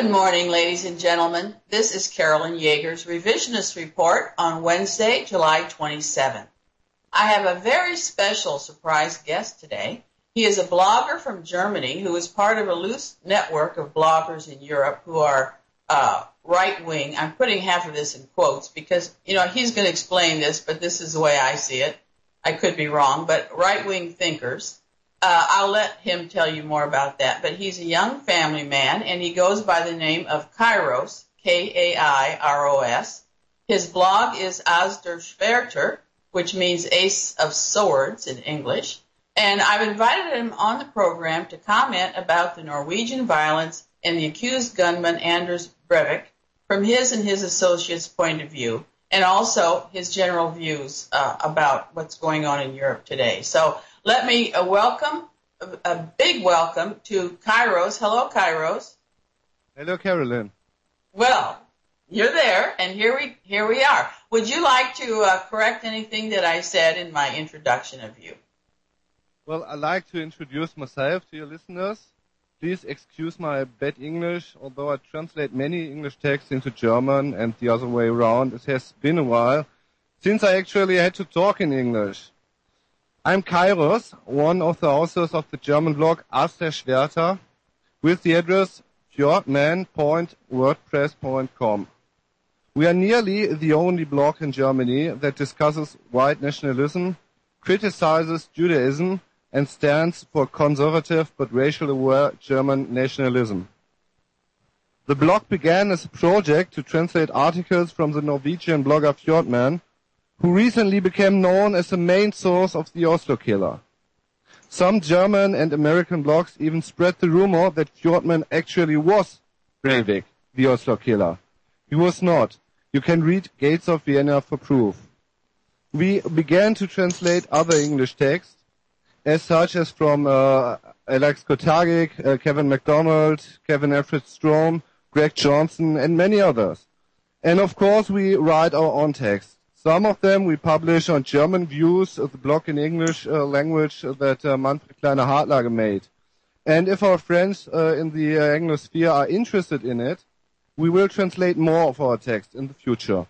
Good morning, ladies and gentlemen. This is Carolyn Yeager's Revisionist Report on Wednesday, July 27th. I have a very special surprise guest today. He is a blogger from Germany who is part of a loose network of bloggers in Europe who are right-wing. I'm putting half of this in quotes because, he's going to explain this, but this is the way I see it. I could be wrong, but right-wing thinkers. I'll let him tell you more about that. But he's a young family man, and he goes by the name of Kairos, Kairos. His blog is As der Schwerter, which means Ace of Swords in English. And I've invited him on the program to comment about the Norwegian violence and the accused gunman Anders Breivik from his and his associates' point of view, and also his general views about what's going on in Europe today. So let me welcome, a big welcome to Kairos. Hello, Kairos. Hello, Carolyn. Well, you're there, and here we are. Would you like to correct anything that I said in my introduction of you? Well, I'd like to introduce myself to your listeners. Please excuse my bad English, although I translate many English texts into German and the other way around. It has been a while since I actually had to talk in English. I'm Kairos, one of the authors of the German blog As der Schwerter, with the address fjordman.wordpress.com. We are nearly the only blog in Germany that discusses white nationalism, criticizes Judaism, and stands for conservative but racial-aware German nationalism. The blog began as a project to translate articles from the Norwegian blogger Fjordman, who recently became known as the main source of the Oslo killer. Some German and American blogs even spread the rumor that Fjordman actually was Breivik, the Oslo killer. He was not. You can read Gates of Vienna for proof. We began to translate other English texts, as such as from Alex Kotagic, Kevin MacDonald, Kevin Alfred Strom, Greg Johnson, and many others. And of course, we write our own texts. Some of them we publish on German Views, the blog in English language that Manfred Kleine-Hartlage made. And if our friends in the Anglosphere are interested in it, we will translate more of our text in the future.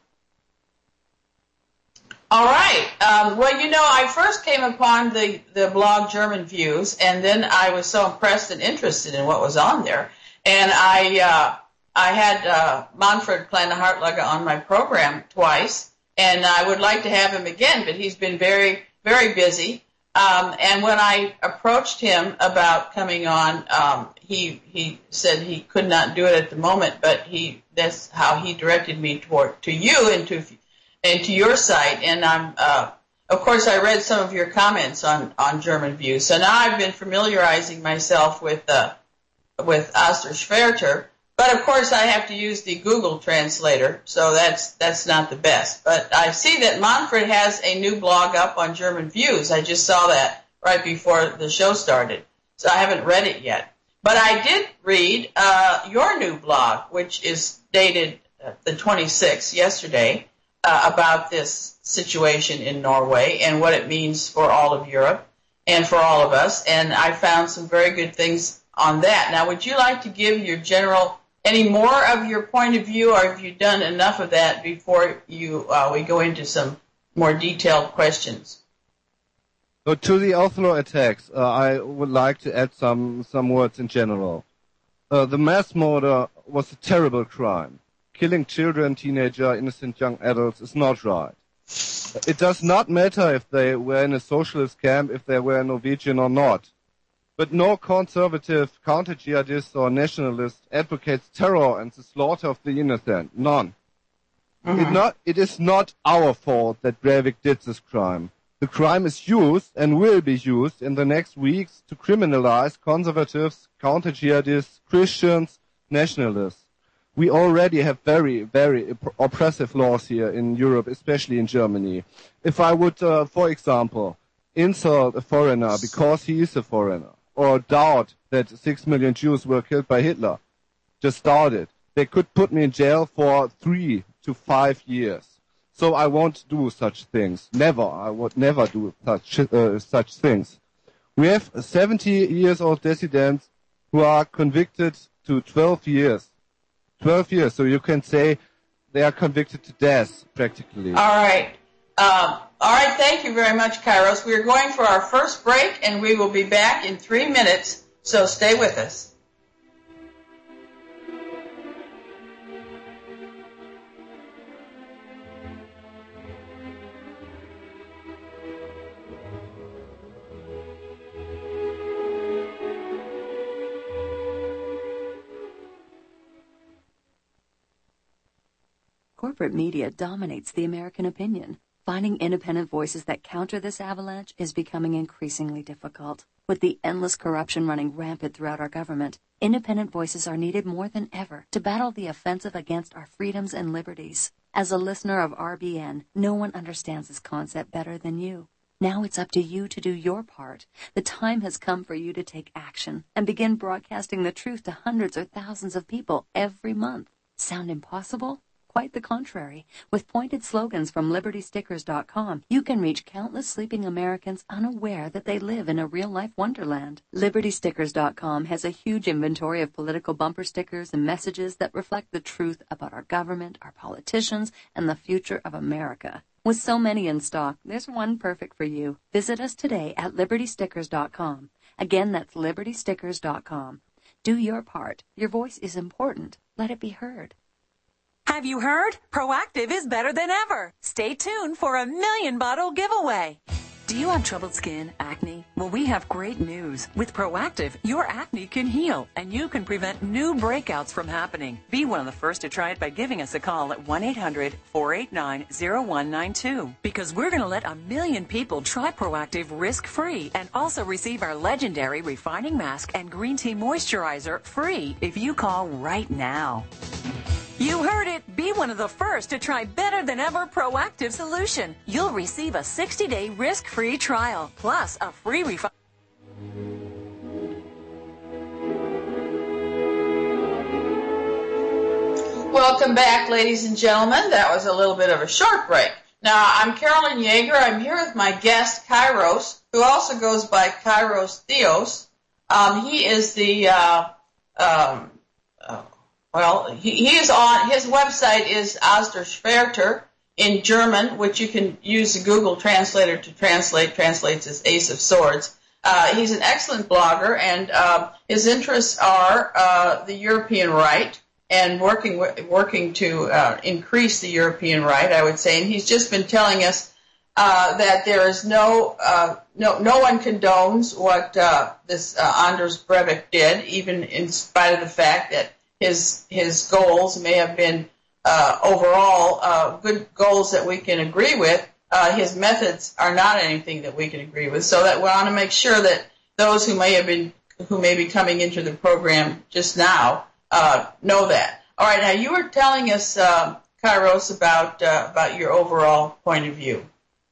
All right. I first came upon the blog German Views, and then I was so impressed and interested in what was on there. And I had Manfred Kleine-Hartlage on my program twice. And I would like to have him again, but he's been very, very busy. And when I approached him about coming on, he said he could not do it at the moment, but that's how he directed me to you and to your site. And of course, I read some of your comments on German Views. So now I've been familiarizing myself with As der Schwerter. But of course, I have to use the Google translator, so that's not the best. But I see that Manfred has a new blog up on German Views. I just saw that right before the show started, so I haven't read it yet. But I did read your new blog, which is dated the 26th, yesterday, about this situation in Norway and what it means for all of Europe and for all of us. And I found some very good things on that. Now, would you like to give your any more of your point of view, or have you done enough of that before we go into some more detailed questions? So to the Oslo attacks, I would like to add some words in general. The mass murder was a terrible crime. Killing children, teenagers, innocent young adults is not right. It does not matter if they were in a socialist camp, if they were Norwegian or not. But no conservative, counter-jihadist or nationalist advocates terror and the slaughter of the innocent. None. Mm-hmm. It is not our fault that Breivik did this crime. The crime is used and will be used in the next weeks to criminalize conservatives, counter-jihadists, Christians, nationalists. We already have very, very oppressive laws here in Europe, especially in Germany. If I would, for example, insult a foreigner because he is a foreigner, or doubt that 6 million Jews were killed by Hitler, just started, they could put me in jail for 3 to 5 years. So I won't do such things. Never. I would never do such things. We have 70-year-old dissidents who are convicted to 12 years 12 years. So you can say they are convicted to death, practically. All right. Thank you very much, Kairos. We are going for our first break, and we will be back in 3 minutes, so stay with us. Corporate media dominates the American opinion. Finding independent voices that counter this avalanche is becoming increasingly difficult. With the endless corruption running rampant throughout our government, independent voices are needed more than ever to battle the offensive against our freedoms and liberties. As a listener of RBN, no one understands this concept better than you. Now it's up to you to do your part. The time has come for you to take action and begin broadcasting the truth to hundreds or thousands of people every month. Sound impossible? Quite the contrary. With pointed slogans from LibertyStickers.com, you can reach countless sleeping Americans unaware that they live in a real-life wonderland. LibertyStickers.com has a huge inventory of political bumper stickers and messages that reflect the truth about our government, our politicians, and the future of America. With so many in stock, there's one perfect for you. Visit us today at LibertyStickers.com. Again, that's LibertyStickers.com. Do your part. Your voice is important. Let it be heard. Have you heard? Proactiv is better than ever. Stay tuned for a 1,000,000 bottle giveaway. Do you have troubled skin, acne? Well, we have great news. With Proactiv, your acne can heal, and you can prevent new breakouts from happening. Be one of the first to try it by giving us a call at 1-800-489-0192. Because we're going to let 1,000,000 people try Proactiv risk-free and also receive our legendary refining mask and green tea moisturizer free if you call right now. You heard it. Be one of the first to try better than ever Proactiv solution. You'll receive a 60-day risk-free trial, plus a free refund. Welcome back, ladies and gentlemen. That was a little bit of a short break. Now, I'm Carolyn Yeager. I'm here with my guest, Kairos, who also goes by Kairos Theos. He is the... he is on, his website is Osterschwerter in German, which you can use the Google translator to translates as Ace of Swords. He's an excellent blogger, and his interests are the European right and working to increase the European right, I would say. And he's just been telling us that there is no one condones what this Anders Breivik did, even in spite of the fact that his goals may have been overall good goals that we can agree with. His methods are not anything that we can agree with. So that we want to make sure that those who may be coming into the program just now know that. All right, now you were telling us, Kairos, about your overall point of view.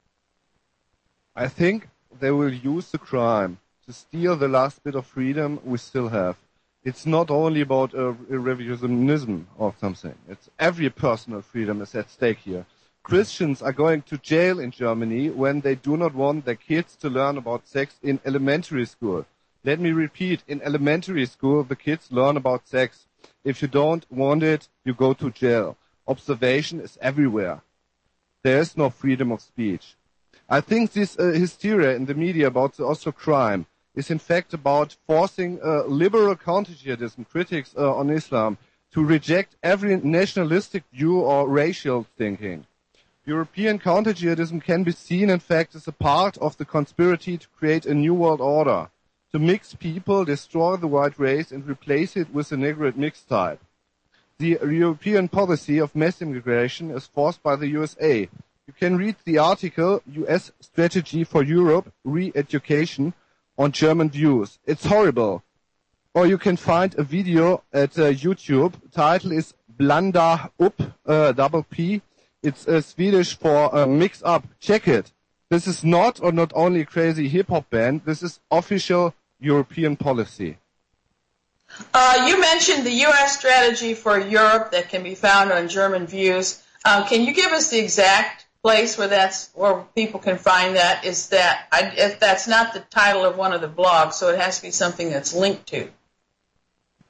I think they will use the crime to steal the last bit of freedom we still have. It's not only about revisionism or something. It's every personal freedom is at stake here. Christians are going to jail in Germany when they do not want their kids to learn about sex in elementary school. Let me repeat, in elementary school, the kids learn about sex. If you don't want it, you go to jail. Observation is everywhere. There is no freedom of speech. I think this hysteria in the media about the Oslo crime is in fact about forcing liberal counter-jihadism critics on Islam to reject every nationalistic view or racial thinking. European counter-jihadism can be seen in fact as a part of the conspiracy to create a new world order, to mix people, destroy the white race and replace it with a Negroid mixed type. The European policy of mass immigration is forced by the USA. You can read the article US Strategy for Europe, Re-Education, on German views. It's horrible. Or you can find a video at YouTube. Title is Blanda upp, double P. It's Swedish for mix up. Check it. This is not only a crazy hip-hop band. This is official European policy. You mentioned the U.S. Strategy for Europe that can be found on German Views. Can you give us the exact place where people can find that? That's not the title of one of the blogs, so it has to be something that's linked to.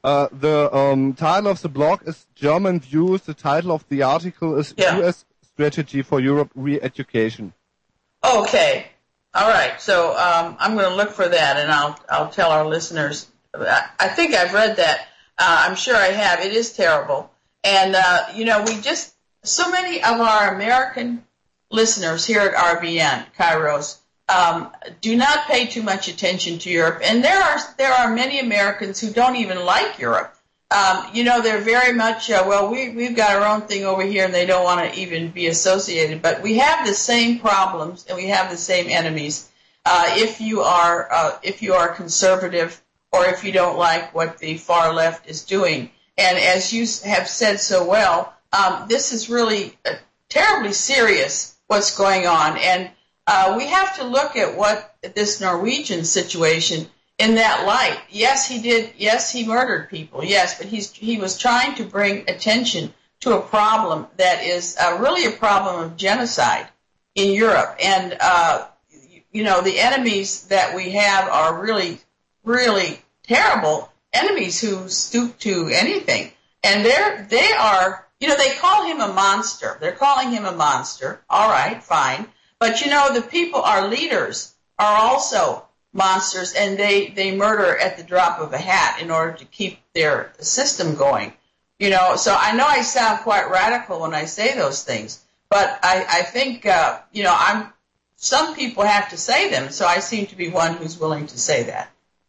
The title of the blog is German Views. The title of the article is U.S. Strategy for Europe Re-Education. Okay. All right. So I'm going to look for that, and I'll tell our listeners. I think I've read that. I'm sure I have. It is terrible. And, so many of our American listeners here at RBN, Kairos, do not pay too much attention to Europe. And there are many Americans who don't even like Europe. They're very much, we've got our own thing over here, and they don't want to even be associated. But we have the same problems, and we have the same enemies. If you are conservative, or if you don't like what the far left is doing. And as you have said so well, this is really terribly serious, what's going on. And we have to look at what this Norwegian situation in that light. Yes, he did. Yes, he murdered people. Yes, but he was trying to bring attention to a problem that is really a problem of genocide in Europe. And, the enemies that we have are really, really terrible enemies who stoop to anything. And they are, they call him a monster. They're calling him a monster. All right, fine. But, the people, our leaders, are also monsters, and they murder at the drop of a hat in order to keep their system going. So I know I sound quite radical when I say those things, but I think, some people have to say them, so I seem to be one who's willing to say that.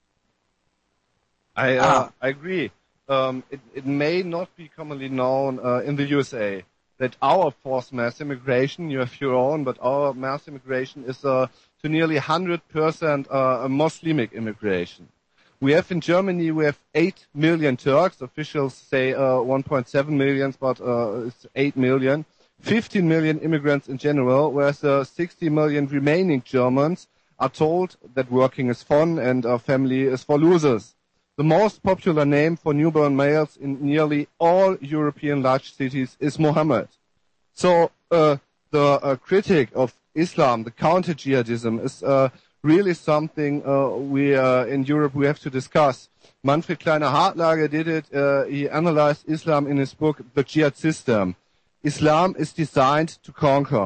I agree. It may not be commonly known in the USA that our forced mass immigration, you have your own, but our mass immigration is to nearly 100% Muslimic immigration. We have in Germany, 8 million Turks. Officials say 1.7 million, but it's 8 million. 15 million immigrants in general, whereas 60 million remaining Germans are told that working is fun and family is for losers. The most popular name for newborn males in nearly all European large cities is Mohammed. So the critic of Islam, the counter-jihadism, is really something we in Europe we have to discuss. Manfred Kleiner-Hartlage did it. He analyzed Islam in his book, The Jihad System. Islam is designed to conquer.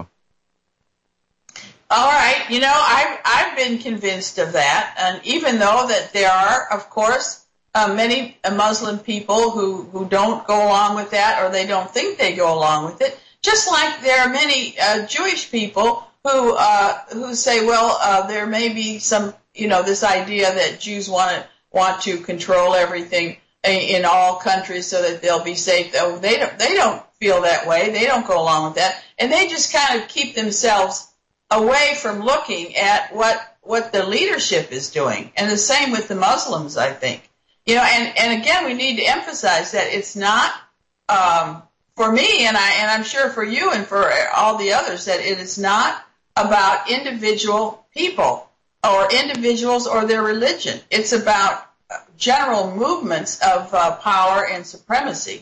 All right. I've been convinced of that. And even though that there are, of course, many Muslim people who don't go along with that, or they don't think they go along with it, just like there are many Jewish people who say, there may be some, this idea that Jews want to control everything in all countries so that they'll be safe. Oh, they don't feel that way. They don't go along with that. And they just kind of keep themselves away from looking at what the leadership is doing. And the same with the Muslims, I think. And again, we need to emphasize that it's not, for me, and I'm sure for you and for all the others, that it is not about individual people or individuals or their religion. It's about general movements of power and supremacy.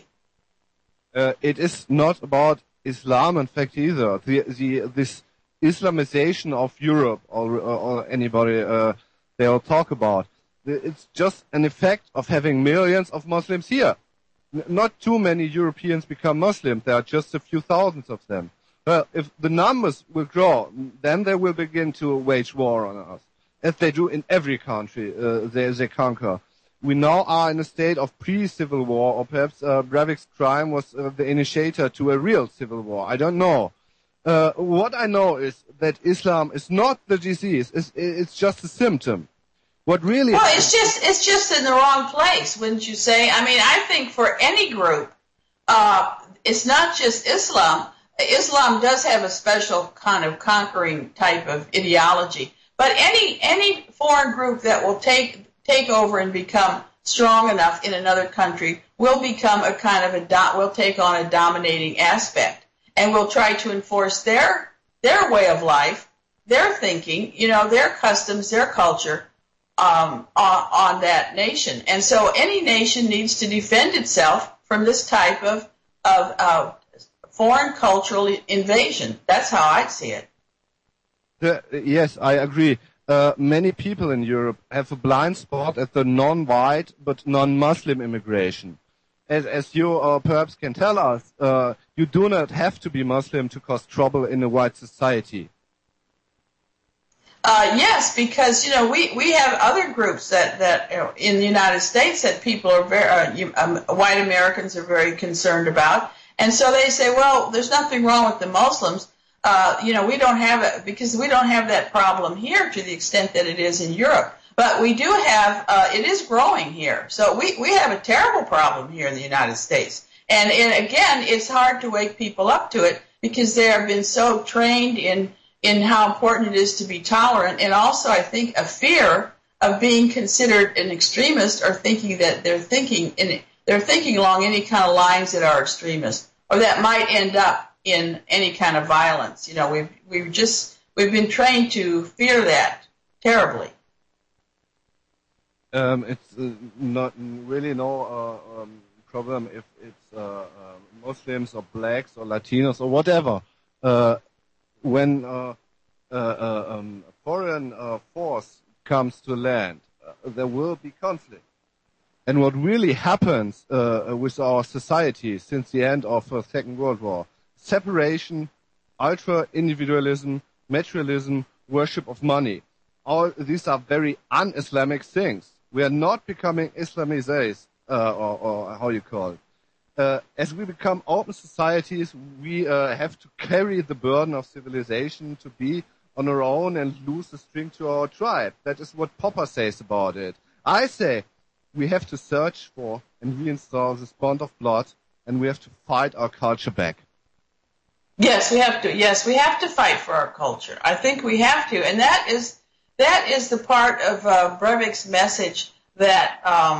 It is not about Islam, in fact, either. This Islamization of Europe, or anybody they'll talk about, it's just an effect of having millions of Muslims here. Not too many Europeans become Muslim. There are just a few thousands of them. Well, if the numbers will grow, then they will begin to wage war on us, as they do in every country they conquer. We now are in a state of pre-civil war, or perhaps Breivik's crime was the initiator to a real civil war. I don't know. What I know is that Islam is not the disease. It's just a symptom. What really? Well, it's just in the wrong place, wouldn't you say? I mean, I think for any group, it's not just Islam. Islam does have a special kind of conquering type of ideology, but any foreign group that will take over and become strong enough in another country will become a kind of will take on a dominating aspect, and will try to enforce their way of life, their thinking, their customs, their culture on that nation. And so any nation needs to defend itself from this type of foreign cultural invasion. That's how I'd see it. Yes, I agree. many people in Europe have a blind spot at the non-white but non-Muslim immigration. As you perhaps can tell us, you do not have to be Muslim to cause trouble in a white society. Yes, because we have other groups that in the United States that people are white Americans are very concerned about, and so they say, well, there's nothing wrong with the Muslims. We don't have it because we don't have that problem here to the extent that it is in Europe. But we do have, it is growing here. So we have a terrible problem here in the United States. And again, it's hard to wake people up to it because they have been so trained in how important it is to be tolerant. And also, I think, a fear of being considered an extremist or thinking that they're thinking along any kind of lines that are extremist or that might end up in any kind of violence. We've been trained to fear that terribly. It's not really no problem if it's Muslims or blacks or Latinos or whatever. When a foreign force comes to land, there will be conflict. And what really happens with our society since the end of the Second World War, separation, ultra-individualism, materialism, worship of money. All these are very un-Islamic things. We are not becoming Islamized, or how you call it. As we become open societies, we have to carry the burden of civilization to be on our own and lose the string to our tribe. That is what Popper says about it. I say we have to search for and reinstall this bond of blood, and we have to fight our culture back. Yes, we have to. Yes, we have to fight for our culture. I think we have to, and that is the part of Breivik's message that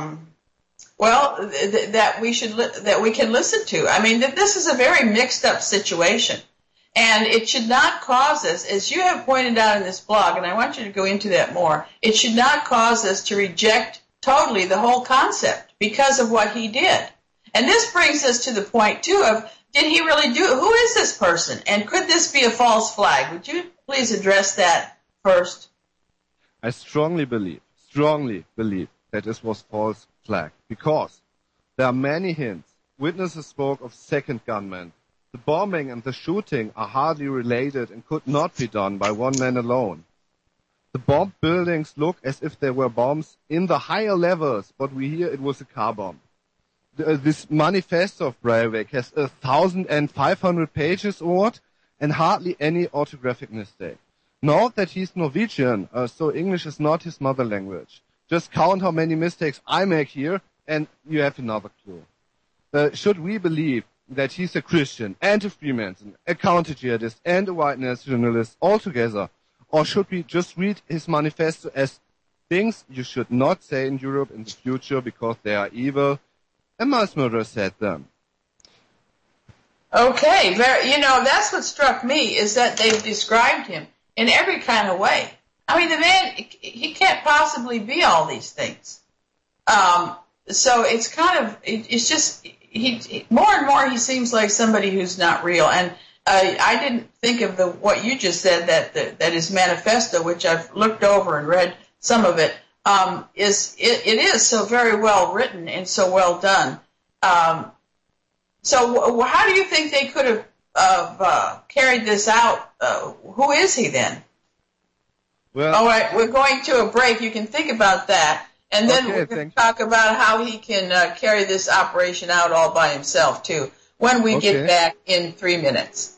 that we can listen to. I mean, that this is a very mixed up situation, and it should not cause us, as you have pointed out in this blog, and I want you to go into that more. It should not cause us to reject totally the whole concept because of what he did. And this brings us to the point too of, did he really do it? Who is this person? And could this be a false flag? Would you please address that first? I strongly believe that this was false flag because there are many hints. Witnesses spoke of second gunmen. The bombing and the shooting are hardly related and could not be done by one man alone. The bombed buildings look as if they were bombs in the higher levels, but we hear it was a car bomb. This manifesto of Breivik has 1,500 pages worth and hardly any orthographic mistake. Note that he's Norwegian, so English is not his mother language. Just count how many mistakes I make here, and you have another clue. Should we believe that he's a Christian and a Freemason, a counter-jihadist and a white nationalist altogether? Or should we just read his manifesto as things you should not say in Europe in the future because they are evil? And mass murderer said them. Okay, that's what struck me, is that they've described him in every kind of way. I mean, the man, he can't possibly be all these things. So it's kind of, it's just, more and more he seems like somebody who's not real. And I didn't think of what you just said, that his manifesto, which I've looked over and read some of it, it is so very well written and so well done. So how do you think they could have carried this out? Who is he then? Well, all right, we're going to a break. You can think about that, and then we're going to talk about how he can carry this operation out all by himself too when we get back in 3 minutes.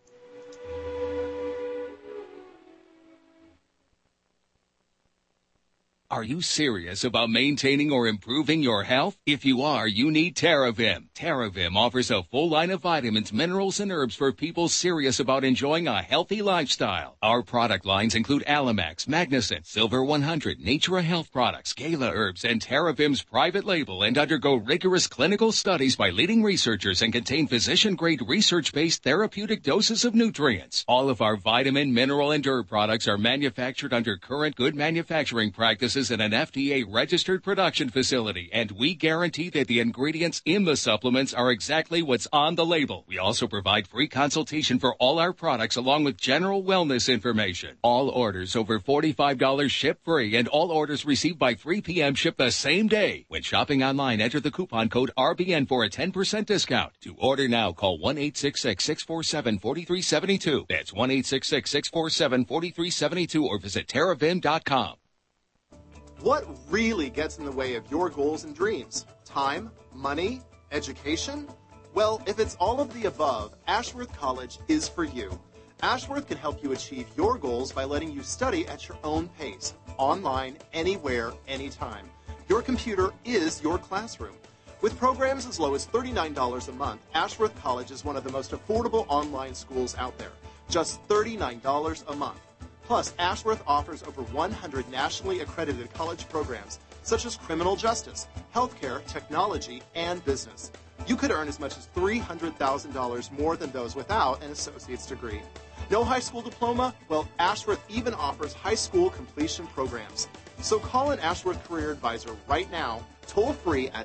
Are you serious about maintaining or improving your health? If you are, you need TerraVim. TerraVim offers a full line of vitamins, minerals, and herbs for people serious about enjoying a healthy lifestyle. Our product lines include Alamax, Magnicent, Silver 100, Natura Health Products, Gala Herbs, and TerraVim's private label, and undergo rigorous clinical studies by leading researchers and contain physician-grade research-based therapeutic doses of nutrients. All of our vitamin, mineral, and herb products are manufactured under current good manufacturing practices is an FDA-registered production facility, and we guarantee that the ingredients in the supplements are exactly what's on the label. We also provide free consultation for all our products along with general wellness information. All orders over $45 ship free, and all orders received by 3 p.m. ship the same day. When shopping online, enter the coupon code RBN for a 10% discount. To order now, call 1-866-647-4372. That's 1-866-647-4372 or visit TerraVim.com. What really gets in the way of your goals and dreams? Time? Money? Education? Well, if it's all of the above, Ashworth College is for you. Ashworth can help you achieve your goals by letting you study at your own pace, online, anywhere, anytime. Your computer is your classroom. With programs as low as $39 a month, Ashworth College is one of the most affordable online schools out there. Just $39 a month. Plus, Ashworth offers over 100 nationally accredited college programs, such as criminal justice, healthcare, technology, and business. You could earn as much as $300,000 more than those without an associate's degree. No high school diploma? Well, Ashworth even offers high school completion programs. So call an Ashworth Career Advisor right now, toll free at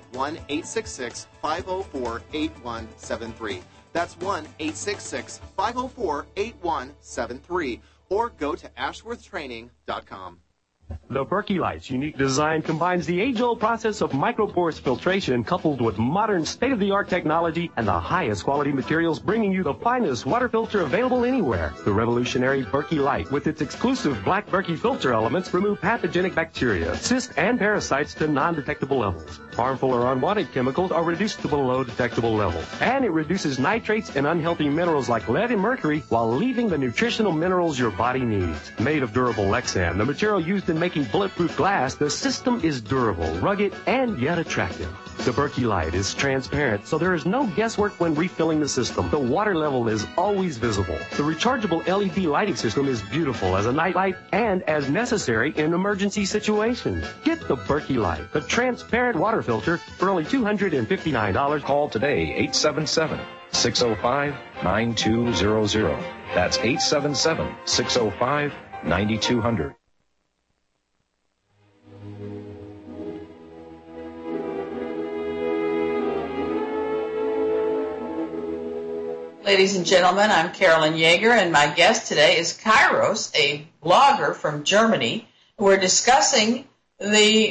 1-866-504-8173. That's 1-866-504-8173. Or go to ashworthtraining.com. The Berkey Light's unique design combines the age-old process of microporous filtration coupled with modern state-of-the-art technology and the highest quality materials, bringing you the finest water filter available anywhere. The revolutionary Berkey Light, with its exclusive black Berkey filter elements, remove pathogenic bacteria, cysts, and parasites to non-detectable levels. Harmful or unwanted chemicals are reduced to below detectable levels. And it reduces nitrates and unhealthy minerals like lead and mercury while leaving the nutritional minerals your body needs. Made of durable Lexan, the material used in making bulletproof glass, the system is durable, rugged, and yet attractive. The Berkey Light is transparent, so there is no guesswork when refilling the system. The water level is always visible. The rechargeable LED lighting system is beautiful as a night light and as necessary in emergency situations. Get the Berkey Light, the transparent water filter, for only $259. Call today, 877-605-9200. That's 877-605-9200. Ladies and gentlemen, I'm Carolyn Yeager, and my guest today is Kairos, a blogger from Germany. We're discussing the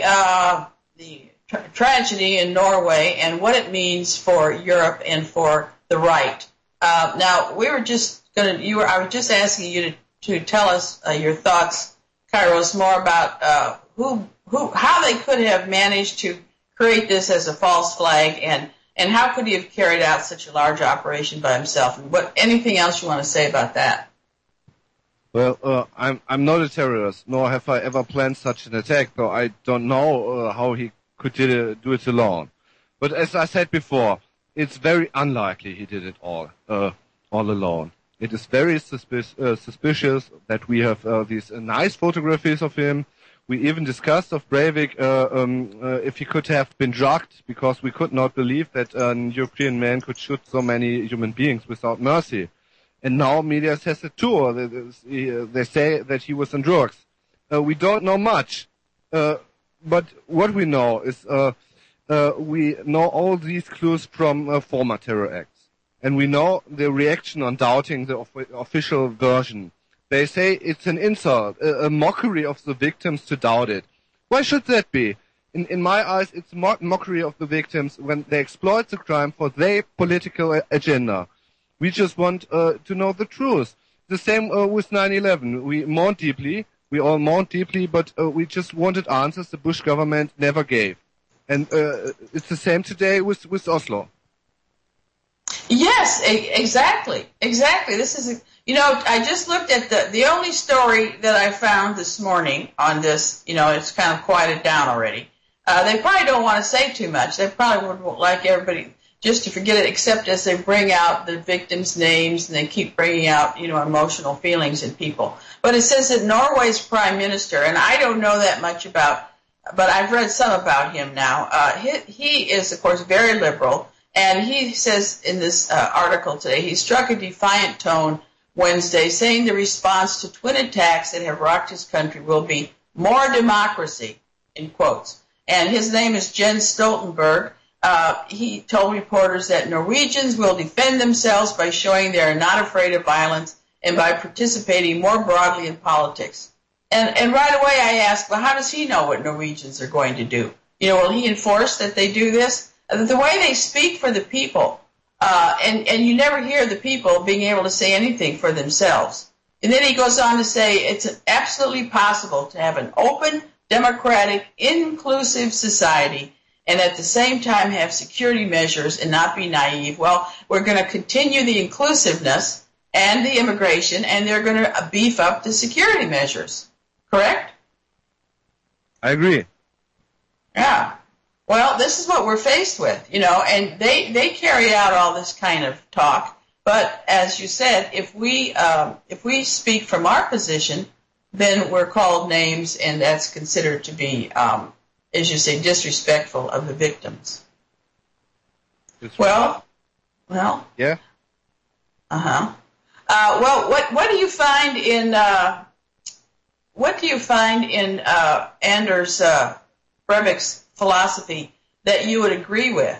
tragedy in Norway and what it means for Europe and for the right. Now, we were just I was just asking you to tell us your thoughts, Kairos, more about how they could have managed to create this as a false flag, and how could he have carried out such a large operation by himself? And anything else you want to say about that? Well, I'm not a terrorist, nor have I ever planned such an attack, though I don't know how he could do it alone. But as I said before, it's very unlikely he did it all alone. It is very suspicious that we have these nice photographies of him. We even discussed of Breivik if he could have been drugged, because we could not believe that an European man could shoot so many human beings without mercy. And now media says it too. They say that he was on drugs. We don't know much. But what we know is we know all these clues from former terror acts. And we know the reaction on doubting the official version. They say it's an insult, a mockery of the victims to doubt it. Why should that be? In my eyes, it's a mockery of the victims when they exploit the crime for their political agenda. We just want to know the truth. The same with 9/11. We all mourned deeply, but we just wanted answers the Bush government never gave. And it's the same today with Oslo. Yes, exactly. This is, I just looked at the only story that I found this morning on this, it's kind of quieted down already. They probably don't want to say too much. They probably would like everybody just to forget it, except as they bring out the victims' names and they keep bringing out, emotional feelings in people. But it says that Norway's prime minister, and I don't know that much about, but I've read some about him now. He is, of course, very liberal. And he says in this article today, he struck a defiant tone Wednesday, saying the response to twin attacks that have rocked his country will be more democracy in quotes. And his name is Jens Stoltenberg. He told reporters that Norwegians will defend themselves by showing they are not afraid of violence and by participating more broadly in politics. And right away I asked, well, how does he know what Norwegians are going to do? You know, will he enforce that they do this? The way they speak for the people, and you never hear the people being able to say anything for themselves. And then he goes on to say it's absolutely possible to have an open, democratic, inclusive society and at the same time have security measures and not be naive. Well, we're going to continue the inclusiveness and the immigration, and they're going to beef up the security measures. Correct? I agree. Yeah. Well, this is what we're faced with, you know, and they carry out all this kind of talk. But as you said, if we speak from our position, then we're called names, and that's considered to be, as you say, disrespectful of the victims. Well, yeah. Well, what do you find in Anders Breivik's philosophy that you would agree with?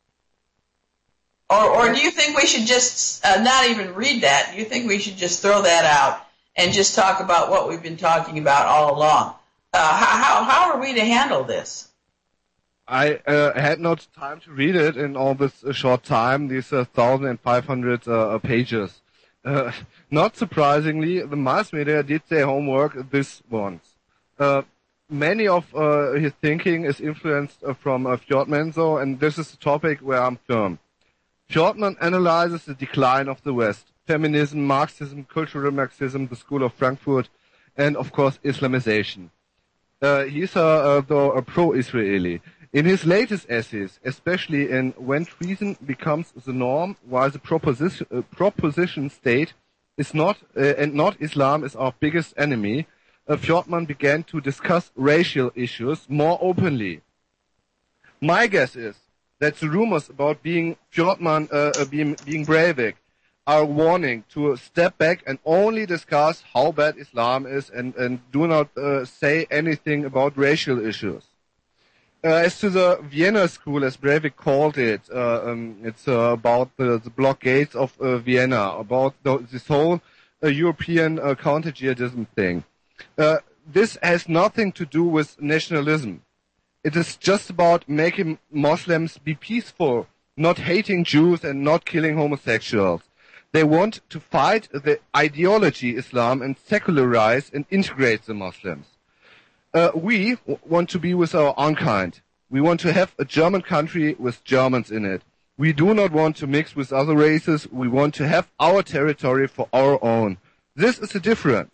Or do you think we should just not even read that? Do you think we should just throw that out and just talk about what we've been talking about all along? How are we to handle this? I had not time to read it in all this short time, these 1,500 pages. Not surprisingly, the mass media did their homework this once. Many of his thinking is influenced from Fjordman, though, and this is a topic where I'm firm. Fjordman analyzes the decline of the West, feminism, Marxism, cultural Marxism, the School of Frankfurt, and, of course, Islamization. He's though a pro-Israeli. In his latest essays, especially in When Treason Becomes the Norm, Why the Proposition State is not, and not Islam is our biggest enemy, Fjordman began to discuss racial issues more openly. My guess is that the rumors about being Fjordman, being Breivik, are a warning to step back and only discuss how bad Islam is and do not say anything about racial issues. As to the Vienna School, as Breivik called it, it's about the blockades of Vienna, about this whole European counter-jihadism thing. This has nothing to do with nationalism. It is just about making Muslims be peaceful, not hating Jews and not killing homosexuals. They want to fight the ideology Islam and secularize and integrate the Muslims. We want to be with our own kind. We want to have a German country with Germans in it. We do not want to mix with other races. We want to have our territory for our own. This is the difference.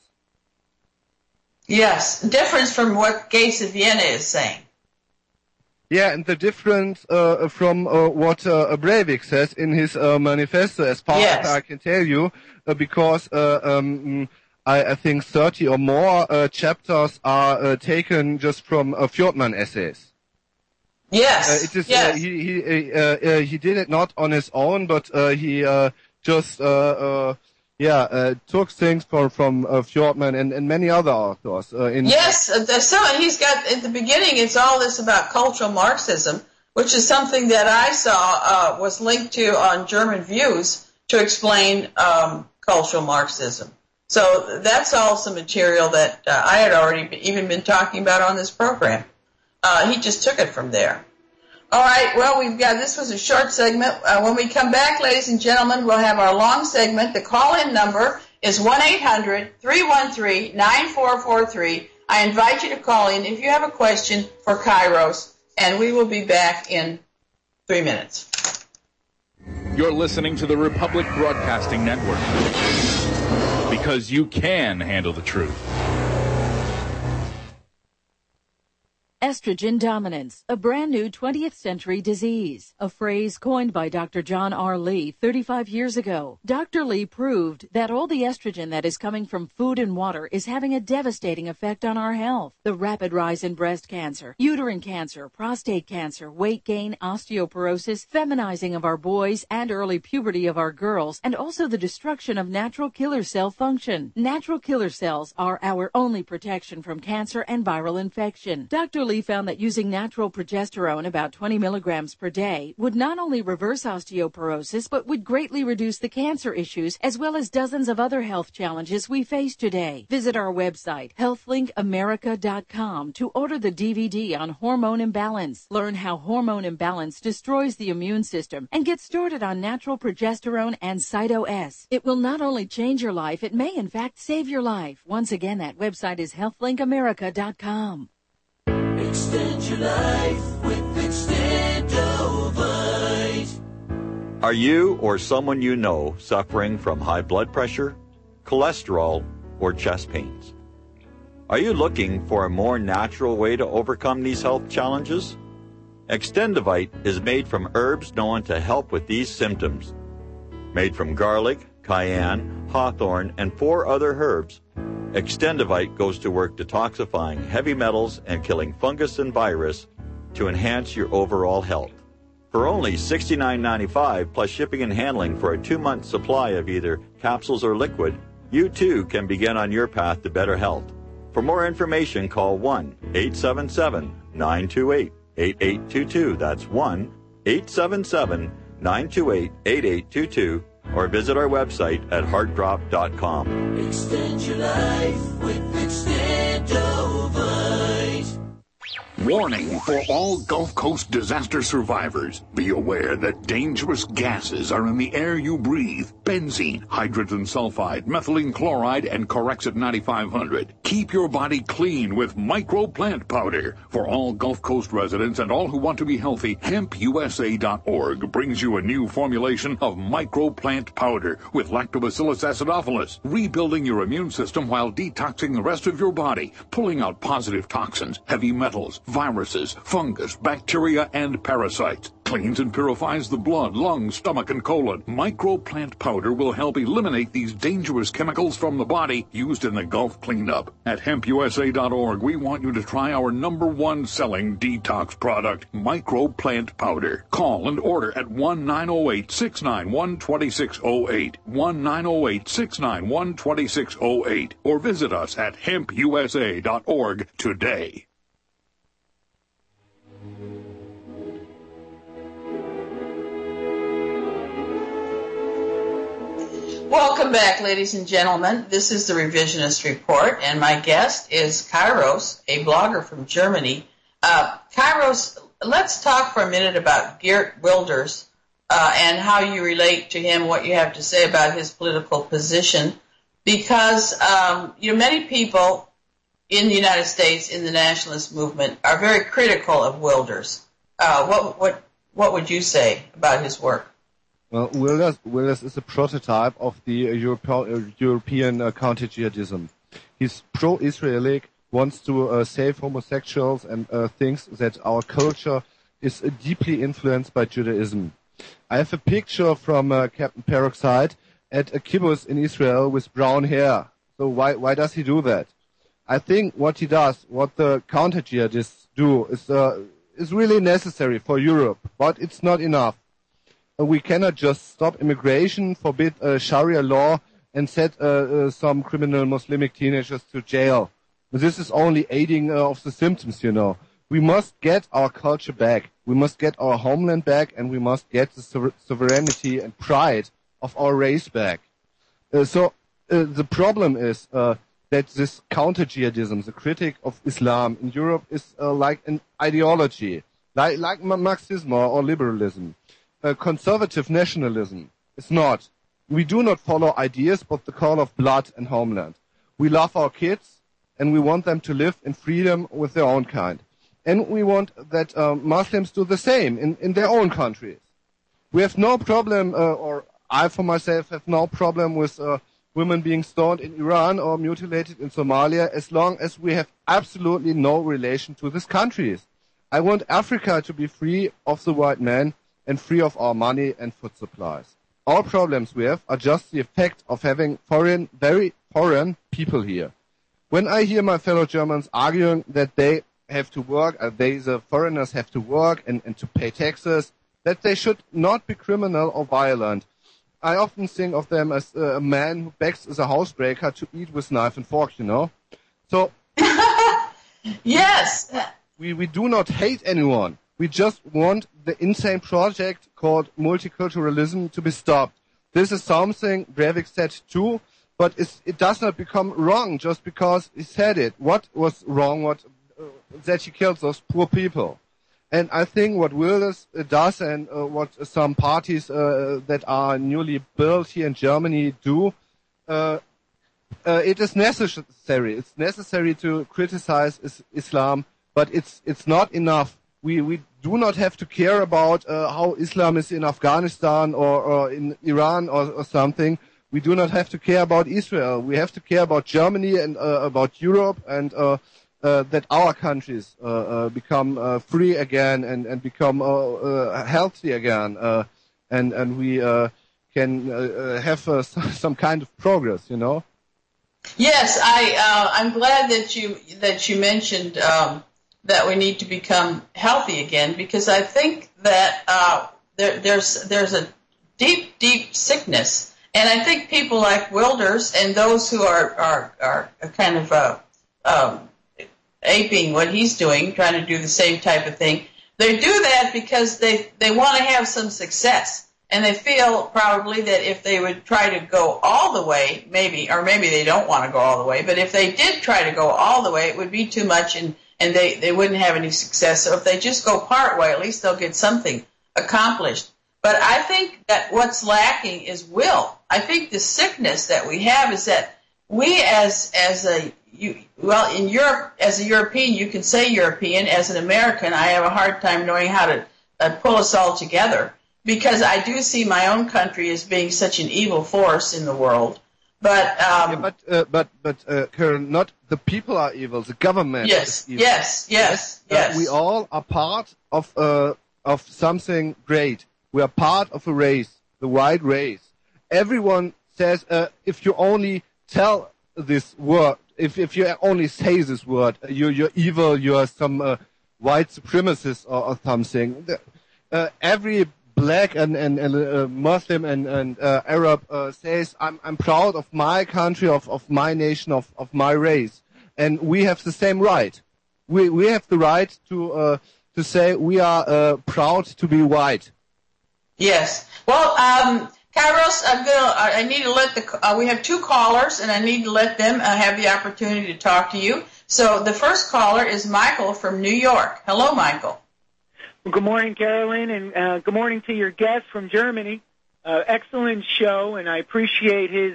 Yes, difference from what Gates of Vienna is saying. Yeah, and the difference from what Breivik says in his manifesto, as far as I can tell you, because I think 30 or more chapters are taken just from Fjordman essays. Yes, it is, yes. He did it not on his own, but he just took things from Fjordman and many other authors. So he's got, at the beginning, it's all this about cultural Marxism, which is something that I saw was linked to on German Views to explain cultural Marxism. So that's all some material that I had already even been talking about on this program. He just took it from there. All right, well, this was a short segment. When we come back, ladies and gentlemen, we'll have our long segment. The call-in number is 1-800-313-9443. I invite you to call in if you have a question for Kairos, and we will be back in 3 minutes. You're listening to the Republic Broadcasting Network, because you can handle the truth. Estrogen dominance, a brand new 20th century disease, a phrase coined by Dr. John R. Lee 35 years ago. Dr. Lee proved that all the estrogen that is coming from food and water is having a devastating effect on our health. The rapid rise in breast cancer, uterine cancer, prostate cancer, weight gain, osteoporosis, feminizing of our boys, and early puberty of our girls, and also the destruction of natural killer cell function. Natural killer cells are our only protection from cancer and viral infection. Dr. Lee study found that using natural progesterone, about 20 milligrams per day, would not only reverse osteoporosis, but would greatly reduce the cancer issues as well as dozens of other health challenges we face today. Visit our website, healthlinkAmerica.com, to order the DVD on hormone imbalance. Learn how hormone imbalance destroys the immune system and get started on natural progesterone and Cyto-S. It will not only change your life, it may in fact save your life. Once again, that website is healthlinkAmerica.com. Extend your life with Extendovite. Are you or someone you know suffering from high blood pressure, cholesterol, or chest pains? Are you looking for a more natural way to overcome these health challenges? Extendovite is made from herbs known to help with these symptoms. Made from garlic, cayenne, hawthorn, and 4 other herbs, Extendovite goes to work detoxifying heavy metals and killing fungus and virus to enhance your overall health. For only $69.95 plus shipping and handling for a 2-month supply of either capsules or liquid, you too can begin on your path to better health. For more information, call 1-877-928-8822. That's 1-877-928-8822. Or visit our website at heartdrop.com. Extend your life with Extendovite. Warning for all Gulf Coast disaster survivors. Be aware that dangerous gases are in the air you breathe. Benzene, hydrogen sulfide, methylene chloride, and Corexit 9500. Keep your body clean with Micro Plant Powder. For all Gulf Coast residents and all who want to be healthy, HempUSA.org brings you a new formulation of Micro Plant Powder with Lactobacillus acidophilus, rebuilding your immune system while detoxing the rest of your body, pulling out positive toxins, heavy metals, viruses, fungus, bacteria, and parasites. Cleans and purifies the blood, lungs, stomach, and colon. Micro Plant Powder will help eliminate these dangerous chemicals from the body used in the Gulf cleanup. At HempUSA.org, we want you to try our #1 selling detox product, Micro Plant Powder. Call and order at 1-908-691-2608, 1-908-691-2608, or visit us at HempUSA.org today. Welcome back, ladies and gentlemen. This is the Revisionist Report, and my guest is Kairos, a blogger from Germany. Kairos, let's talk for a minute about Geert Wilders and how you relate to him, what you have to say about his political position, because many people in the United States in the nationalist movement are very critical of Wilders. What would you say about his work? Well, Wilders is a prototype of the European counter-jihadism. He's pro-Israeli, wants to save homosexuals, and thinks that our culture is deeply influenced by Judaism. I have a picture from Captain Peroxide at a kibbutz in Israel with brown hair. So why does he do that? I think what he does, what the counter-jihadists do, is really necessary for Europe, but it's not enough. We cannot just stop immigration, forbid Sharia law, and set some criminal Muslimic teenagers to jail. This is only aiding of the symptoms, We must get our culture back. We must get our homeland back, and we must get the sovereignty and pride of our race back. So the problem is that this counter-jihadism, the critic of Islam in Europe, is like an ideology, like Marxism or liberalism. Conservative nationalism is not. We do not follow ideas, but the call of blood and homeland. We love our kids, and we want them to live in freedom with their own kind. And we want that Muslims do the same in their own countries. We have no problem, or I for myself have no problem with women being stoned in Iran or mutilated in Somalia, as long as we have absolutely no relation to these countries. I want Africa to be free of the white man and free of our money and food supplies. All problems we have are just the effect of having very foreign people here. When I hear my fellow Germans arguing that they have to work, the foreigners have to work and to pay taxes, that they should not be criminal or violent, I often think of them as a man who begs as a housebreaker to eat with knife and fork, So yes. We do not hate anyone. We just want the insane project called multiculturalism to be stopped. This is something Breivik said too, but it does not become wrong just because he said it. What was wrong? That he killed those poor people. And I think what Wilders does and what some parties that are newly built here in Germany do, it is necessary. It's necessary to criticize Islam, but it's not enough. We do not have to care about how Islam is in Afghanistan or in Iran or something. We do not have to care about Israel. We have to care about Germany and about Europe and that our countries become free again and become healthy again, and we can have some kind of progress, you know. Yes, I'm glad that you mentioned that we need to become healthy again, because I think that there's a deep sickness, and I think people like Wilders and those who are kind of aping what he's doing, trying to do the same type of thing, they do that because they want to have some success. And they feel probably that if they would try to go all the way, maybe they don't want to go all the way, but if they did try to go all the way, it would be too much and they wouldn't have any success. So if they just go part way, at least they'll get something accomplished. But I think that what's lacking is will. I think the sickness that we have is that we in Europe, as a European, you can say European. As an American, I have a hard time knowing how to pull us all together, because I do see my own country as being such an evil force in the world. But Karen, not the people are evil. The government is evil. Yes. We all are part of something great. We are part of a race, the white race. Everyone says if you only tell this word, if you only say this word, you're evil. You are some white supremacist or something. Every Black and Muslim and Arab says, I'm proud of my country, of my nation, of my race, and we have the same right. We have the right to say we are proud to be white. Yes. Well, Kairos, I need to let we have two callers, and I need to let them have the opportunity to talk to you. So the first caller is Michael from New York. Hello, Michael. Well, good morning, Carolyn, and good morning to your guest from Germany. Excellent show, and I appreciate his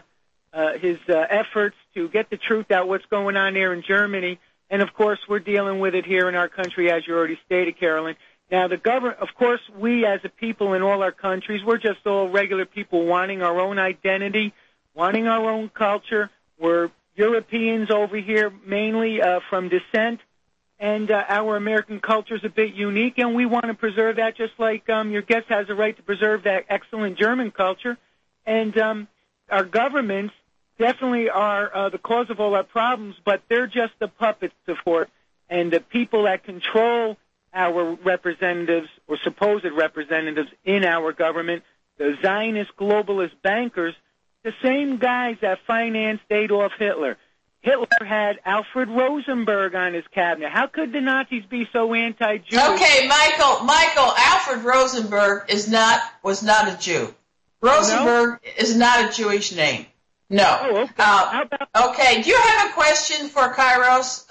efforts to get the truth out what's going on there in Germany. And, of course, we're dealing with it here in our country, as you already stated, Carolyn. Now, the government, of course, we as a people in all our countries, we're just all regular people wanting our own identity, wanting our own culture. We're Europeans over here, mainly from descent. And our American culture is a bit unique, and we want to preserve that just like your guest has a right to preserve that excellent German culture. And our governments definitely are the cause of all our problems, but they're just the puppets for it. And the people that control our representatives or supposed representatives in our government, the Zionist globalist bankers, the same guys that financed Adolf Hitler. Hitler had Alfred Rosenberg on his cabinet. How could the Nazis be so anti-Jewish? Okay, Michael, Alfred Rosenberg was not a Jew. Rosenberg is not a Jewish name. No. Oh, okay. Okay, do you have a question for Kairos?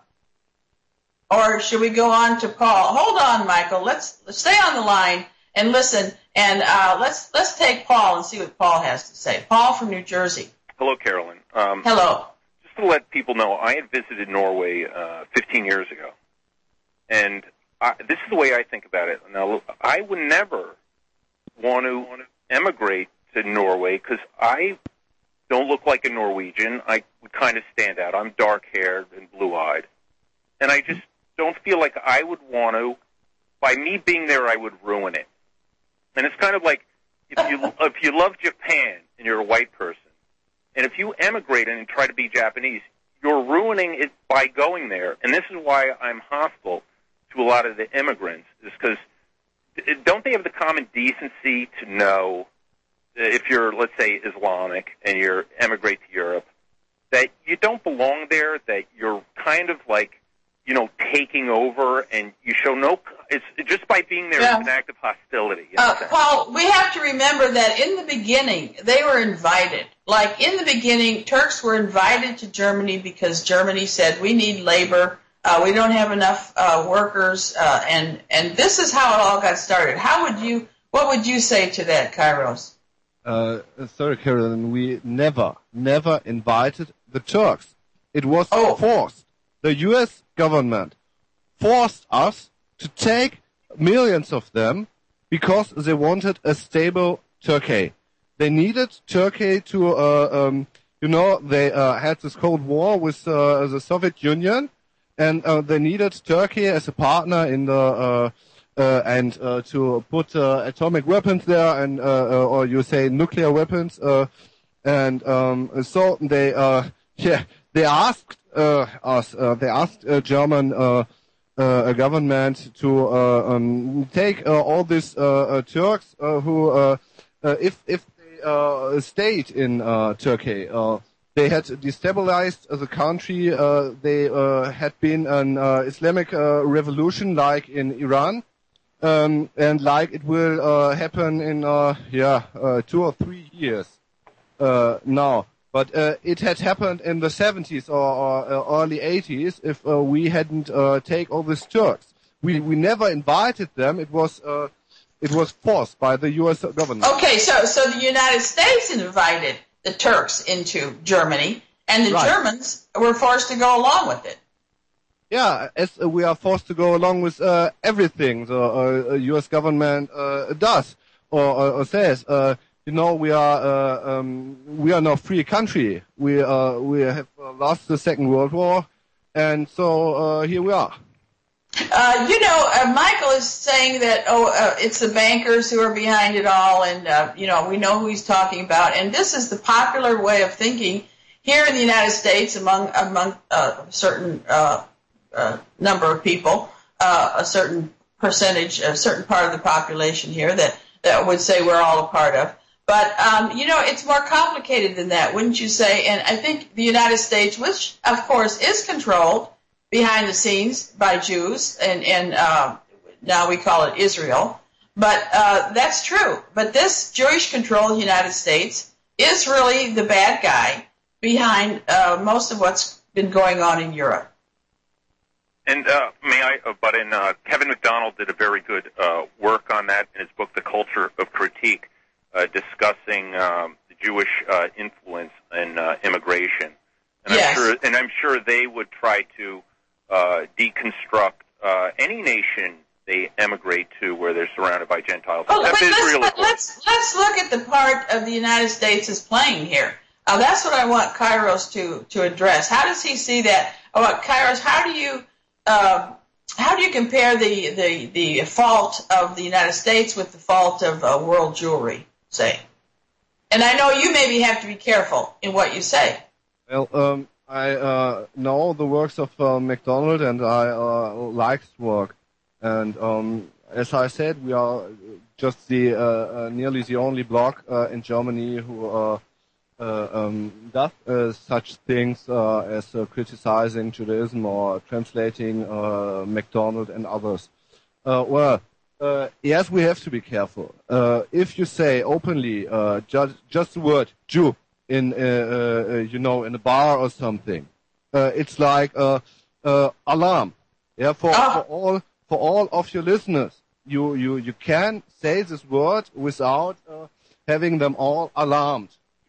Or should we go on to Paul? Hold on, Michael. Let's stay on the line and listen, and let's take Paul and see what Paul has to say. Paul from New Jersey. Hello, Carolyn. Hello. Just to let people know, I had visited Norway 15 years ago, and this is the way I think about it. Now, I would never want to emigrate to Norway because I don't look like a Norwegian. I would kind of stand out. I'm dark-haired and blue-eyed, and I just don't feel like I would want to. By me being there, I would ruin it. And it's kind of like if you love Japan and you're a white person, and if you emigrate and try to be Japanese, you're ruining it by going there. And this is why I'm hostile to a lot of the immigrants, is because don't they have the common decency to know if you're, let's say, Islamic and you emigrate to Europe, that you don't belong there, that you're kind of like taking over, and you show it's just by being there, it's an act of hostility. Paul, we have to remember that in the beginning, they were invited. Like in the beginning, Turks were invited to Germany because Germany said, we need labor, we don't have enough workers, and this is how it all got started. What would you say to that, Kairos? Sorry, Carolyn, we never invited the Turks. It was forced. The U.S. government forced us to take millions of them because they wanted a stable Turkey. They needed Turkey to, they had this Cold War with the Soviet Union, and they needed Turkey as a partner in the and to put atomic weapons there, and or you say nuclear weapons, and so they asked us. They asked German government to take all these Turks who, if they stayed in Turkey, they had destabilized the country. They had been an Islamic revolution like in Iran, and like it will happen in 2 or 3 years now. But it had happened in the 70s or early 80s if we hadn't take all these Turks. We never invited them. It was forced by the U.S. government. Okay, so the United States invited the Turks into Germany, and the Germans were forced to go along with it. Yeah, as we are forced to go along with everything the U.S. government does or says. We are now a free country. We have lost the Second World War, and so here we are. Michael is saying that it's the bankers who are behind it all, and we know who he's talking about. And this is the popular way of thinking here in the United States among a certain number of people, a certain percentage, a certain part of the population here that would say we're all a part of. But, it's more complicated than that, wouldn't you say? And I think the United States, which, of course, is controlled behind the scenes by Jews, and now we call it Israel. But that's true. But this Jewish-controlled United States is really the bad guy behind most of what's been going on in Europe. And Kevin McDonald did a very good work on that in his book, The Culture of Critique, discussing the Jewish influence in immigration. And I'm sure they would try to deconstruct any nation they emigrate to where they're surrounded by Gentiles. Let's look at the part of the United States is playing here. That's what I want Kairos to address. How does he see that? Kairos, how do you compare the fault of the United States with the fault of world Jewry, say? And I know you maybe have to be careful in what you say. Well, I know the works of MacDonald, and I like his work. And as I said, we are just nearly the only blog in Germany who does such things as criticizing Judaism or translating MacDonald and others. Yes, we have to be careful. If you say openly just the word Jew in in a bar or something, it's like alarm. Yeah, for all of your listeners, you can say this word without having them all alarmed.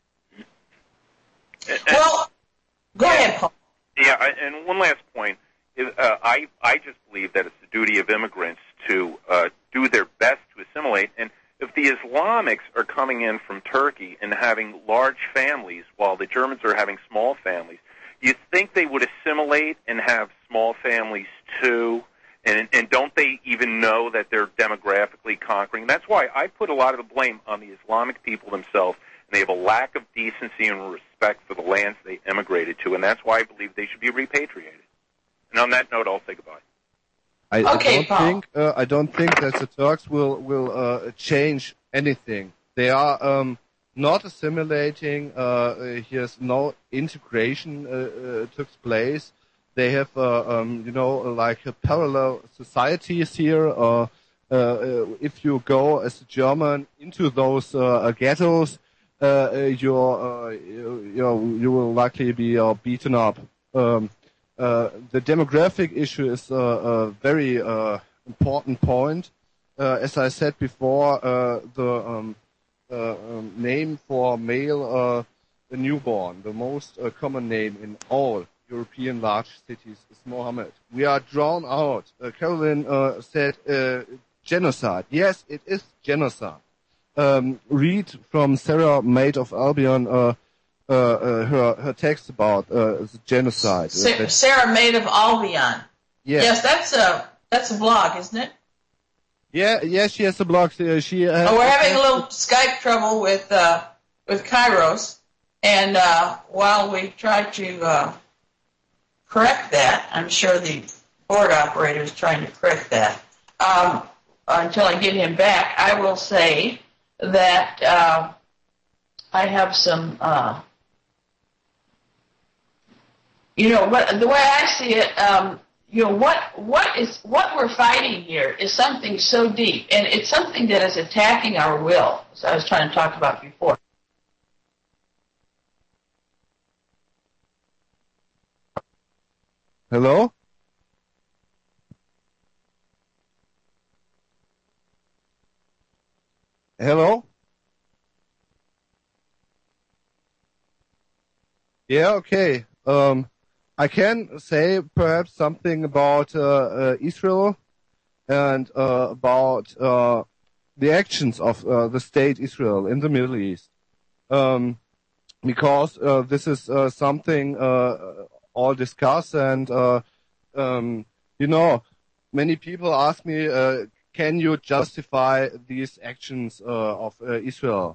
Well, go ahead, Paul. Yeah, and one last point is I just believe that it's the duty of immigrants to do their best to assimilate. And if the Islamics are coming in from Turkey and having large families while the Germans are having small families, you think they would assimilate and have small families too? And don't they even know that they're demographically conquering? That's why I put a lot of the blame on the Islamic people themselves. They have a lack of decency and respect for the lands they immigrated to, and that's why I believe they should be repatriated. And on that note, I'll say goodbye. I don't think that the Turks will change anything. They are not assimilating. Here's no integration took place. They have, like parallel societies here. If you go as a German into those ghettos, you will likely be beaten up. The demographic issue is a very important point. As I said before, the name for male newborn, the most common name in all European large cities is Mohammed. We are drawn out. Carolyn said genocide. Yes, it is genocide. Read from Sarah Maid of Albion her text about the genocide. Sarah Maid of Albion. Yeah. Yes, that's a blog, isn't it? Yeah, she has a blog. We're having a little Skype trouble with Kairos, and while we try to correct that, I'm sure the board operator is trying to correct that. Until I get him back, I will say that I have some, the way I see it, what we're fighting here is something so deep, and it's something that is attacking our will, as I was trying to talk about before. Hello? Hello? Yeah, okay. I can say perhaps something about Israel and about the actions of the state Israel in the Middle East. Because this is something all discuss, and many people ask me, can you justify these actions of Israel?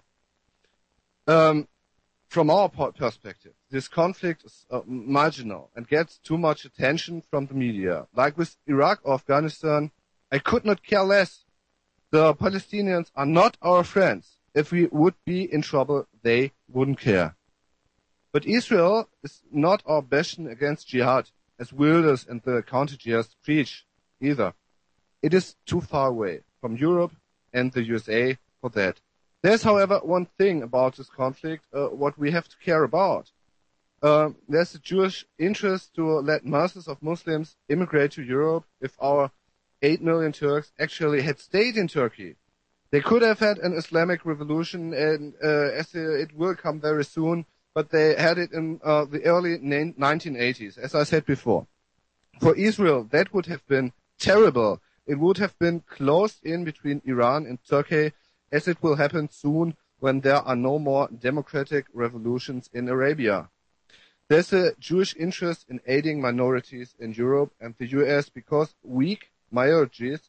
From our perspective, this conflict is marginal and gets too much attention from the media. Like with Iraq or Afghanistan, I could not care less. The Palestinians are not our friends. If we would be in trouble, they wouldn't care. But Israel is not our bastion against jihad, as Wilders and the counter-jihadists preach, either. It is too far away from Europe and the USA for that. There's, however, one thing about this conflict, what we have to care about. There's a Jewish interest to let masses of Muslims immigrate to Europe. If our 8 million Turks actually had stayed in Turkey, they could have had an Islamic revolution, and as it will come very soon, but they had it in the early 1980s, as I said before. For Israel, that would have been terrible. It would have been closed in between Iran and Turkey, as it will happen soon when there are no more democratic revolutions in Arabia. There's a Jewish interest in aiding minorities in Europe and the US because weak majorities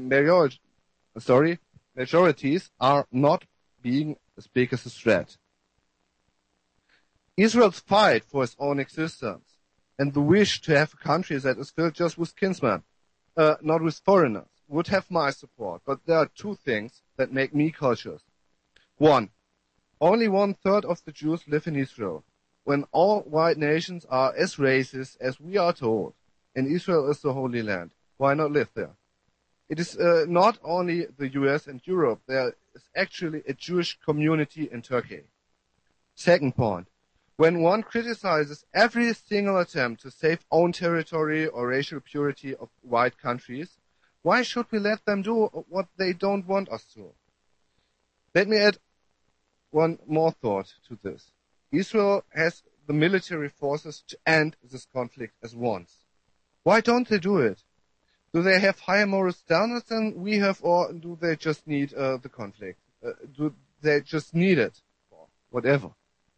are not being as big as a threat. Israel's fight for its own existence and the wish to have a country that is filled just with kinsmen, not with foreigners, would have my support. But there are two things that make me cautious. One, only 1/3 of the Jews live in Israel. When all white nations are as racist as we are told, and Israel is the Holy Land, why not live there? It is not only the US and Europe, there is actually a Jewish community in Turkey. Second point, when one criticizes every single attempt to save own territory or racial purity of white countries, why should we let them do what they don't want us to? Let me add one more thought to this. Israel has the military forces to end this conflict at once. Why don't they do it? Do they have higher moral standards than we have, or do they just need the conflict? Do they just need it? Or whatever.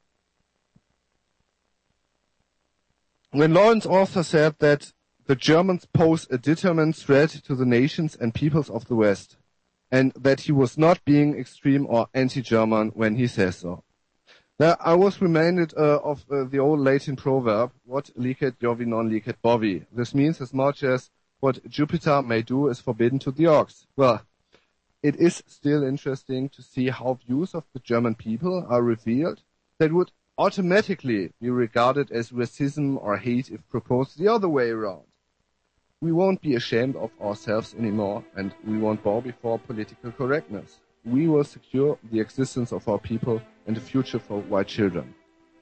When Lawrence Arthur said that the Germans pose a determined threat to the nations and peoples of the West, and that he was not being extreme or anti-German when he says so. Now, I was reminded of the old Latin proverb, what licet Jovi non licet bovi. This means as much as what Jupiter may do is forbidden to the ox. Well, it is still interesting to see how views of the German people are revealed that would automatically be regarded as racism or hate if proposed the other way around. We won't be ashamed of ourselves anymore, and we won't bow before political correctness. We will secure the existence of our people and the future for white children.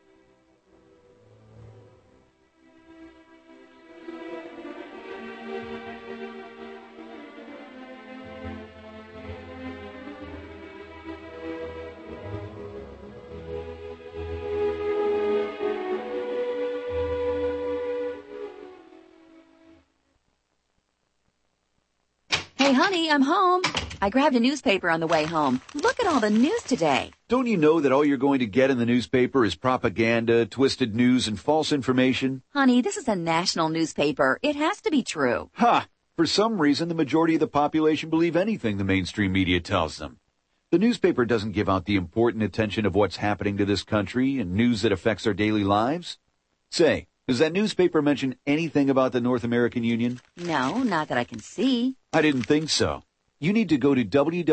Hey, honey, I'm home. I grabbed a newspaper on the way home. Look at all the news today. Don't you know that all you're going to get in the newspaper is propaganda, twisted news, and false information? Honey, this is a national newspaper. It has to be true. Ha! For some reason, the majority of the population believe anything the mainstream media tells them. The newspaper doesn't give out the important attention of what's happening to this country and news that affects our daily lives. Say, does that newspaper mention anything about the North American Union? No, not that I can see. I didn't think so. You need to go to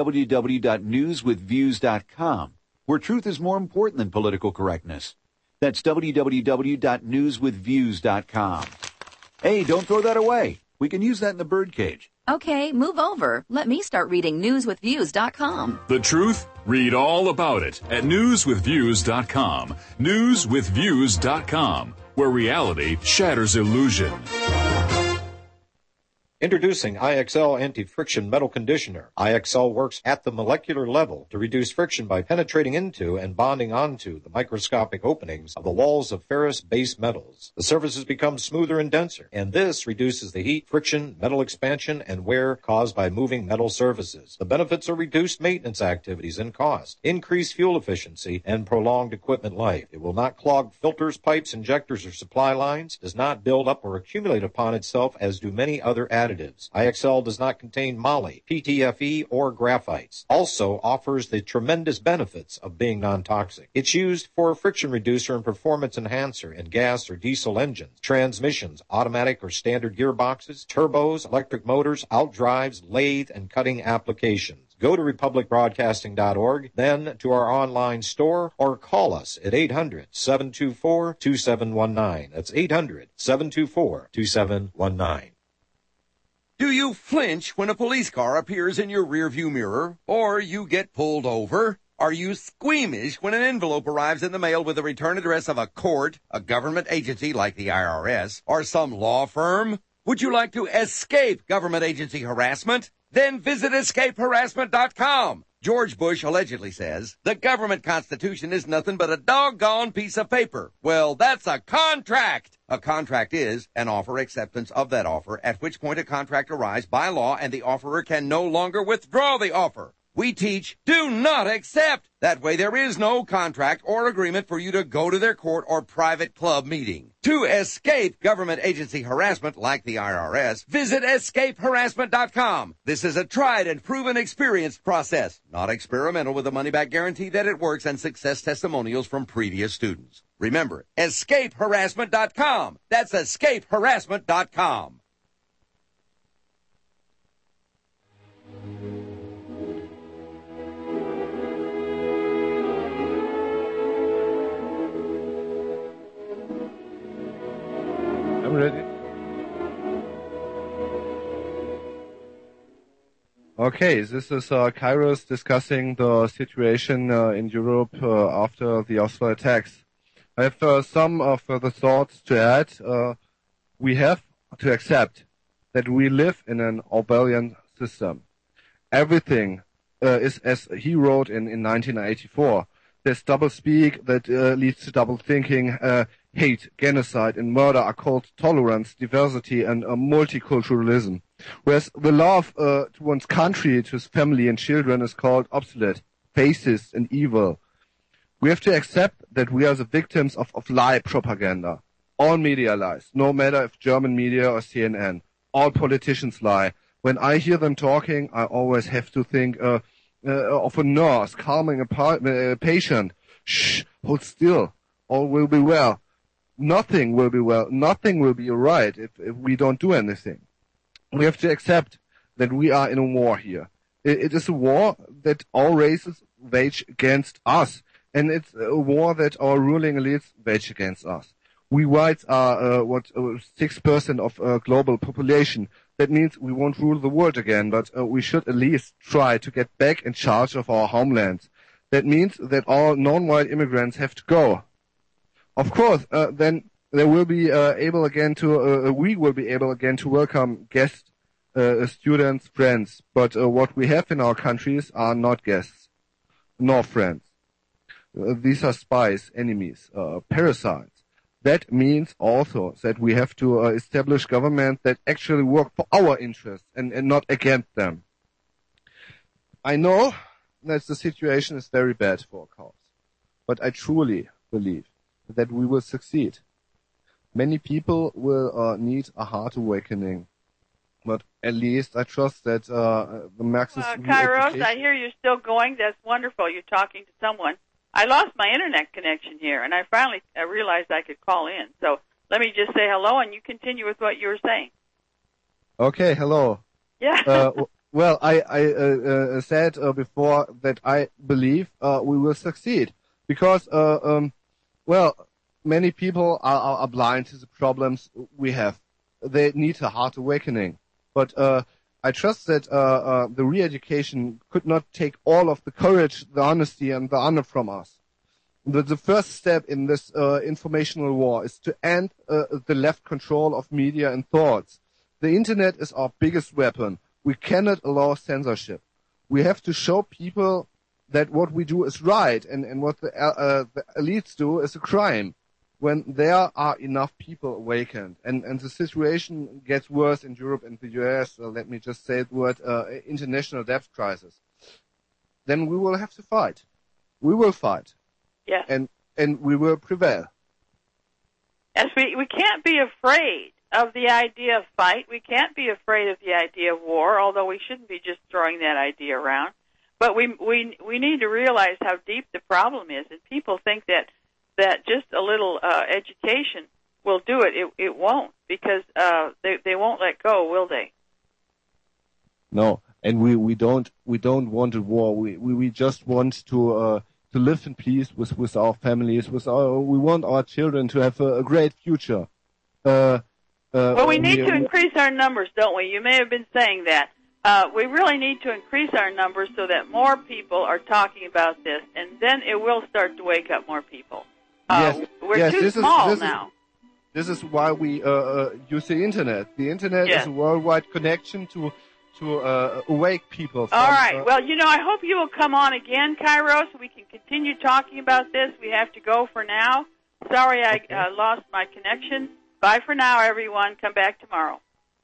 www.newswithviews.com, where truth is more important than political correctness. That's www.newswithviews.com. Hey, don't throw that away. We can use that in the birdcage. Okay, move over. Let me start reading newswithviews.com. The truth? Read all about it at newswithviews.com. Newswithviews.com, where reality shatters illusion. Introducing IXL Anti-Friction Metal Conditioner. IXL works at the molecular level to reduce friction by penetrating into and bonding onto the microscopic openings of the walls of ferrous base metals. The surfaces become smoother and denser, and this reduces the heat, friction, metal expansion, and wear caused by moving metal surfaces. The benefits are reduced maintenance activities and cost, increased fuel efficiency, and prolonged equipment life. It will not clog filters, pipes, injectors, or supply lines, does not build up or accumulate upon itself as do many other additives. IXL does not contain moly, PTFE, or graphites. Also offers the tremendous benefits of being non-toxic. It's used for a friction reducer and performance enhancer in gas or diesel engines, transmissions, automatic or standard gearboxes, turbos, electric motors, outdrives, lathe, and cutting applications. Go to republicbroadcasting.org, then to our online store, or call us at 800-724-2719. That's 800-724-2719. Do you flinch when a police car appears in your rearview mirror, or you get pulled over? Are you squeamish when an envelope arrives in the mail with the return address of a court, a government agency like the IRS, or some law firm? Would you like to escape government agency harassment? Then visit escapeharassment.com. George Bush allegedly says, the government constitution is nothing but a doggone piece of paper. Well, that's a contract. A contract is an offer acceptance of that offer, at which point a contract arrives by law and the offerer can no longer withdraw the offer. We teach, do not accept. That way there is no contract or agreement for you to go to their court or private club meeting. To escape government agency harassment like the IRS, visit escapeharassment.com. This is a tried and proven experienced process, not experimental, with a money-back guarantee that it works and success testimonials from previous students. Remember, escapeharassment.com. That's escapeharassment.com. I'm ready. Okay, this is Kairos discussing the situation in Europe after the Oslo attacks. I have some further thoughts to add. We have to accept that we live in an Orwellian system. Everything is as he wrote in 1984. There's double speak that leads to double thinking. Hate, genocide, and murder are called tolerance, diversity, and multiculturalism. Whereas the love to one's country, to his family and children is called obsolete, fascist, and evil. We have to accept that we are the victims of lie propaganda. All media lies, no matter if German media or CNN. All politicians lie. When I hear them talking, I always have to think of a nurse calming a patient. Shh, hold still. All will be well. Nothing will be well. Nothing will be right if we don't do anything. We have to accept that we are in a war here. It is a war that all races wage against us. And it's a war that our ruling elites wage against us. We whites are 6% of global population. That means we won't rule the world again, but we should at least try to get back in charge of our homelands. That means that all non-white immigrants have to go. Of course, then they will be able again to. We will be able again to welcome guests, students, friends. But what we have in our countries are not guests, nor friends. These are spies, enemies, parasites. That means also that we have to establish government that actually work for our interests and not against them. I know that the situation is very bad for our cause, but I truly believe that we will succeed. Many people will need a heart awakening, but at least I trust that the Marxist Kairos, I hear you're still going. That's wonderful. You're talking to someone. I lost my internet connection here, and I finally realized I could call in. So let me just say hello, and you continue with what you were saying. Okay, hello. Yeah. Well, I said before that I believe we will succeed because, many people are blind to the problems we have. They need a heart awakening. But I trust that the re-education could not take all of the courage, the honesty, and the honor from us. The first step in this informational war is to end the left control of media and thoughts. The internet is our biggest weapon. We cannot allow censorship. We have to show people that what we do is right and what the elites do is a crime. When there are enough people awakened, and the situation gets worse in Europe and the US, let me just say the word international debt crisis, then we will have to fight. We will fight. Yes. And we will prevail. Yes, we can't be afraid of the idea of fight. We can't be afraid of the idea of war, although we shouldn't be just throwing that idea around. But we need to realize how deep the problem is, and people think that just a little education will do it. It won't, because they won't let go, will they? No, and we don't want a war. We just want to live in peace with our families. We want our children to have a great future. Well, we need to increase our numbers, don't we? You may have been saying that. We really need to increase our numbers so that more people are talking about this, and then it will start to wake up more people. We're too small now. This is why we use the internet. The internet is a worldwide connection to awake people. All right. Well, I hope you will come on again, Kairos, so we can continue talking about this. We have to go for now. Sorry I lost my connection. Bye for now, everyone. Come back tomorrow.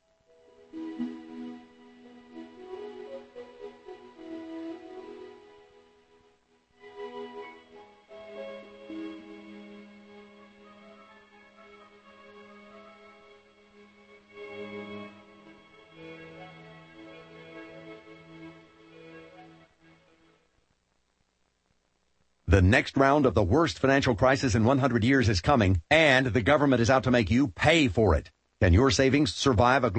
The next round of the worst financial crisis in 100 years is coming, and the government is out to make you pay for it. Can your savings survive a